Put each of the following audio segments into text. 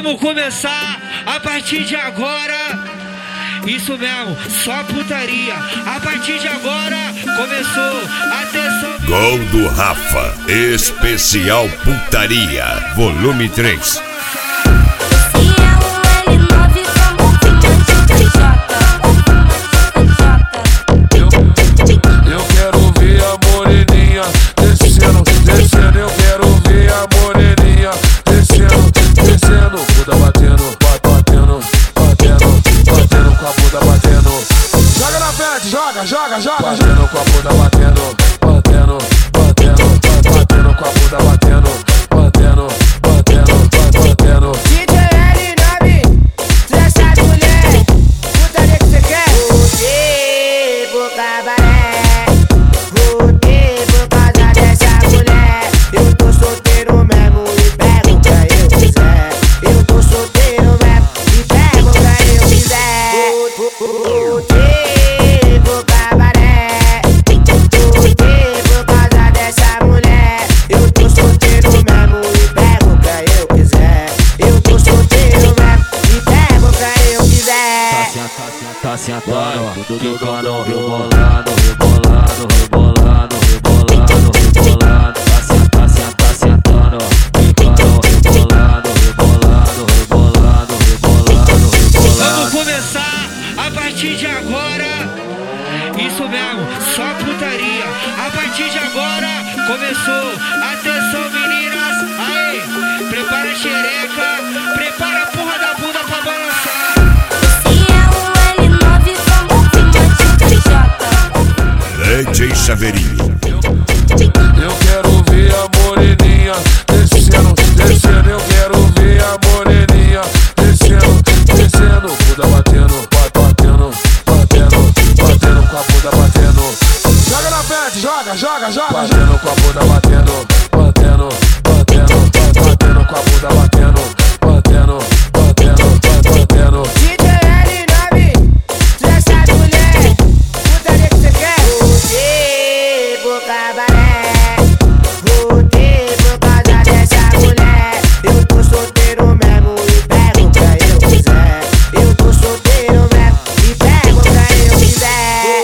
Vamos começar a partir de agora. Isso mesmo, só putaria. A partir de agora começou. Atenção. Gol do Rafa, especial putaria, volume 3. Eu quero ver a moreninha descendo, descendo. Eu quero ver a moreninha descendo, descendo. Bunda batendo, batendo, batendo, batendo com a bunda batendo. Joga na frente, joga, joga, joga. Batendo com a bunda batendo, batendo, batendo, batendo com a bunda batendo, batendo, batendo, batendo. DJ L9, essa mulher, putaria que você quer? Voltei pro cabaré, voltei por causa dessa mulher. Eu tô solteiro mesmo e pego pra eu quiser. Eu tô solteiro mesmo e pego pra eu quiser. Voltei pro cabaré, voltei por causa dessa mulher. Eu tô solteiro mesmo e pego pra eu quiser. Eu tô solteiro mesmo e pego pra eu quiser. Tá sentando, quicando, rebolando, rebolando, rebolando, rebolando, rebolando. Tá sentando, quicando, rebolando, rebolando, rebolando, rebolando, rebolando. Vamos começar a partir de agora. Isso mesmo, só putaria. A partir de agora começou. Atenção, meninas. Aí, prepara a xereca, prepara a porra da bunda pra balançar. DJ Chaveirinho. Eu quero ver a moreninha descendo, descendo. Eu quero ver a moreninha descendo, descendo. Bunda batendo, batendo, batendo, batendo com a bunda batendo. Joga na frente, joga, joga, joga. Batendo com a bunda batendo, batendo, batendo, batendo com a bunda batendo, batendo, batendo, batendo. DJ L9, essa mulher, putaria que você quer? Voltei pro cabaré, voltei por causa dessa mulher. Eu tô solteiro mesmo e pego pra eu quiser. Eu tô solteiro mesmo e pego pra eu quiser.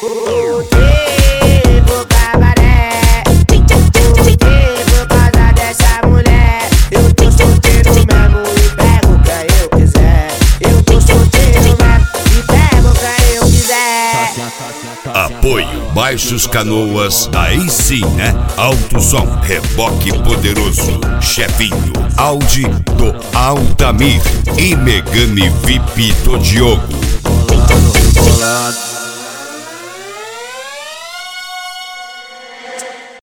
Voltei pro cabaré, voltei por causa dessa mulher. Eu tô solteiro mesmo e pego pra eu quiser. Eu tô solteiro mesmo e pego pra eu quiser. Apoio Baixos Canoas, aí sim, né? Alto som, reboque poderoso, chefinho, Audi do Altamir e Megane VIP do Diogo. Rebolando, rebolando.